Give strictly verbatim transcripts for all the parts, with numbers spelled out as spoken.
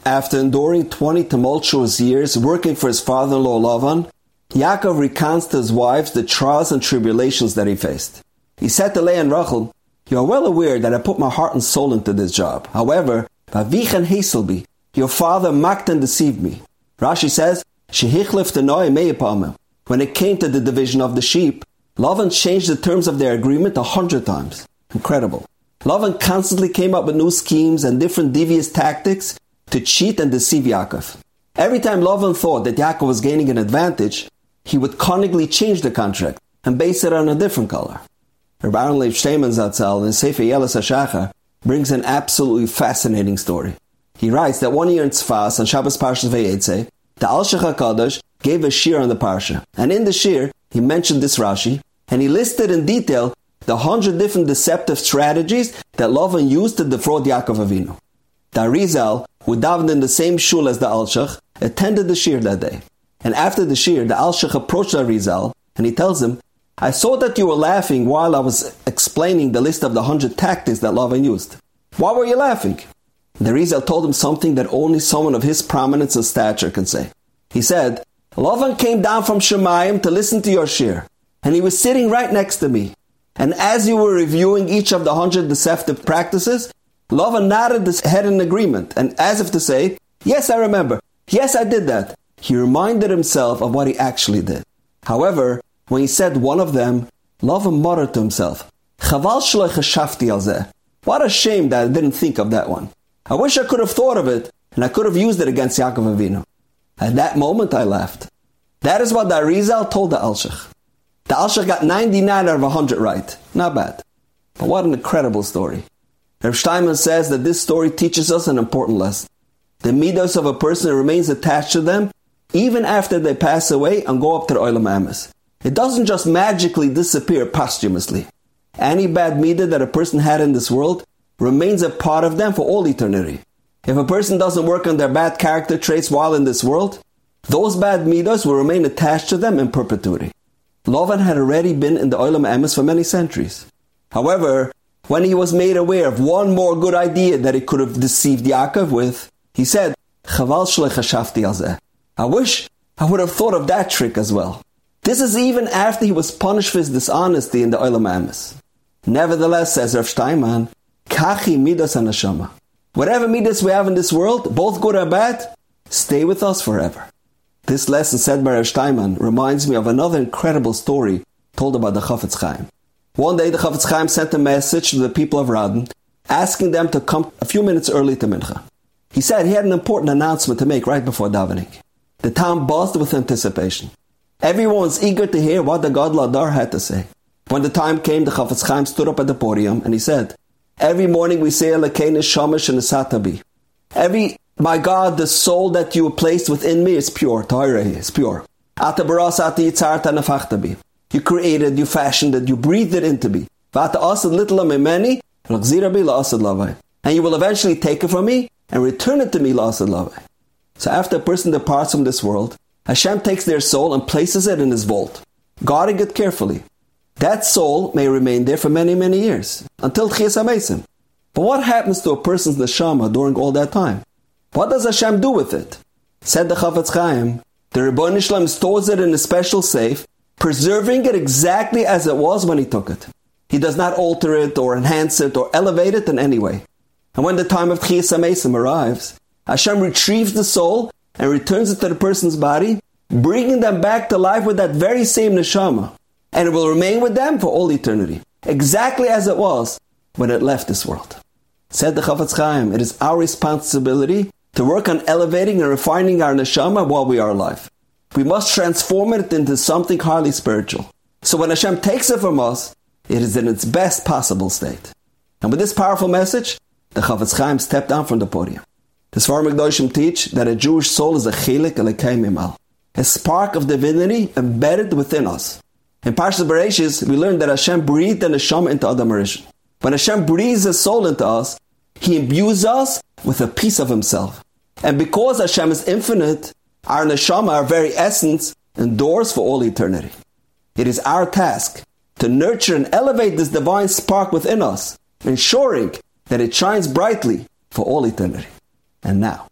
After enduring twenty tumultuous years working for his father-in-law Lavan, Yaakov recounts to his wives the trials and tribulations that he faced. He said to Leah and Rachel, "You are well aware that I put my heart and soul into this job. However, Vavichan Haselbi, your father mocked and deceived me." Rashi says, "Shehichlif tenoi meipamim." When it came to the division of the sheep, Lavan changed the terms of their agreement a hundred times. Incredible. Lavan constantly came up with new schemes and different devious tactics to cheat and deceive Yaakov. Every time Lavan thought that Yaakov was gaining an advantage, he would cunningly change the contract and base it on a different color. Rabbi Aaron Leib Shteiman Zatzal in Sefer Yelas HaShachar brings an absolutely fascinating story. He writes that one year in Tzfas, on Shabbos Parshas Vayetze, the Alshich HaKadosh gave a shir on the Parsha. And in the shir, he mentioned this Rashi, and he listed in detail the hundred different deceptive strategies that Lavan used to defraud Yaakov Avinu. The Arizal, who davened in the same shul as the Alshich, attended the shir that day. And after the shir, the Alshich approached the Arizal, and he tells him, "I saw that you were laughing while I was explaining the list of the hundred tactics that Lavan used. Why were you laughing?" The Arizal told him something that only someone of his prominence and stature can say. He said, "Lavan came down from Shemayim to listen to your shir, and he was sitting right next to me. And as you were reviewing each of the hundred deceptive practices, Lavan nodded his head in agreement, and as if to say, 'Yes, I remember. Yes, I did that.' He reminded himself of what he actually did. However, when he said one of them, Lavan muttered to himself, 'Chaval shelo chashafti al zeh.' What a shame that I didn't think of that one. I wish I could have thought of it, and I could have used it against Yaakov Avinu." At that moment, I laughed. That is what the Arizal told the Alshich. The Alshich got ninety-nine out of one hundred right. Not bad. But what an incredible story. Reb Steinman says that this story teaches us an important lesson. The midos of a person remains attached to them even after they pass away and go up to the Olam Ames. It doesn't just magically disappear posthumously. Any bad midah that a person had in this world remains a part of them for all eternity. If a person doesn't work on their bad character traits while in this world, those bad midos will remain attached to them in perpetuity. Lavan had already been in the Olam Ames for many centuries. However, when he was made aware of one more good idea that he could have deceived Yaakov with, he said, "Chaval shelo chashafti al zeh." I wish I would have thought of that trick as well. This is even after he was punished for his dishonesty in the Olam Ames. Nevertheless, says Rav Steinman, Kachi midas haneshama. Whatever midas we have in this world, both good or bad, stay with us forever. This lesson said by Rav Steinman reminds me of another incredible story told about the Chafetz Chaim. One day the Chafetz Chaim sent a message to the people of Radin, asking them to come a few minutes early to Mincha. He said he had an important announcement to make right before davening. The town buzzed with anticipation. Everyone was eager to hear what the Gadol Hador had to say. When the time came, the Chafetz Chaim stood up at the podium and he said, "Every morning we say Elokeinu Shamash and Esatabi. Every, my God, the soul that you placed within me is pure. Tahireh is pure. Ata baras ata yitzarta nefachtabi. You created, you fashioned it, you breathed it into me. Vata asad little amemeni, l'chzirabi la'asad lavai. And you will eventually take it from me and return it to me la'asad lavai." So after a person departs from this world, Hashem takes their soul and places it in His vault, guarding it carefully. That soul may remain there for many, many years, until Tchias HaMeisim. But what happens to a person's neshama during all that time? What does Hashem do with it? Said the Chafetz Chaim, the Rebbeinu Shalom stores it in a special safe, preserving it exactly as it was when He took it. He does not alter it or enhance it or elevate it in any way. And when the time of Tchias HaMeisim arrives, Hashem retrieves the soul and returns it to the person's body, bringing them back to life with that very same neshama. And it will remain with them for all eternity, exactly as it was when it left this world. Said the Chafetz Chaim, it is our responsibility to work on elevating and refining our neshama while we are alive. We must transform it into something highly spiritual. So when Hashem takes it from us, it is in its best possible state. And with this powerful message, the Chafetz Chaim stepped down from the podium. The Sfarim Kedoshim teach that a Jewish soul is a chelik elokei mimal, a spark of divinity embedded within us. In Parshas Bereishis, we learned that Hashem breathed the neshama into Adam HaRishon. When Hashem breathes His soul into us, He imbues us with a piece of Himself. And because Hashem is infinite, our neshama, our very essence, endures for all eternity. It is our task to nurture and elevate this divine spark within us, ensuring that it shines brightly for all eternity. And now,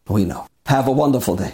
We know. Have a wonderful day.